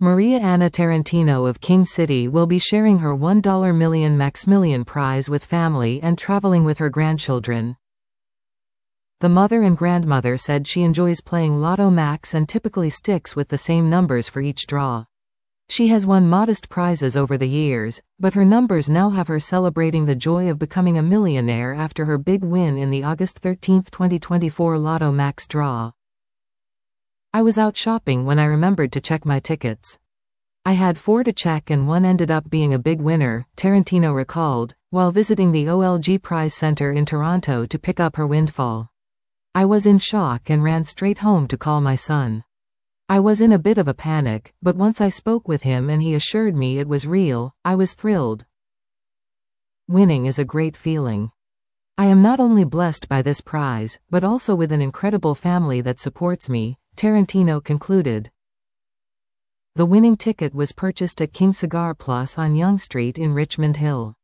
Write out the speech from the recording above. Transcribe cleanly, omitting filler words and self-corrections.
Maria Anna Tarantino of King City will be sharing her $1 million Maximilian prize with family and traveling with her grandchildren. The mother and grandmother said she enjoys playing Lotto Max and typically sticks with the same numbers for each draw. She has won modest prizes over the years, but her numbers now have her celebrating the joy of becoming a millionaire after her big win in the August 13, 2024 Lotto Max draw. I was out shopping when I remembered to check my tickets. I had 4 to check and one ended up being a big winner, Tarantino recalled, while visiting the OLG Prize Center in Toronto to pick up her windfall. I was in shock and ran straight home to call my son. I was in a bit of a panic, but once I spoke with him and he assured me it was real, I was thrilled. Winning is a great feeling. I am not only blessed by this prize, but also with an incredible family that supports me, Tarantino concluded. The winning ticket was purchased at King Cigar Plus on Yonge Street in Richmond Hill.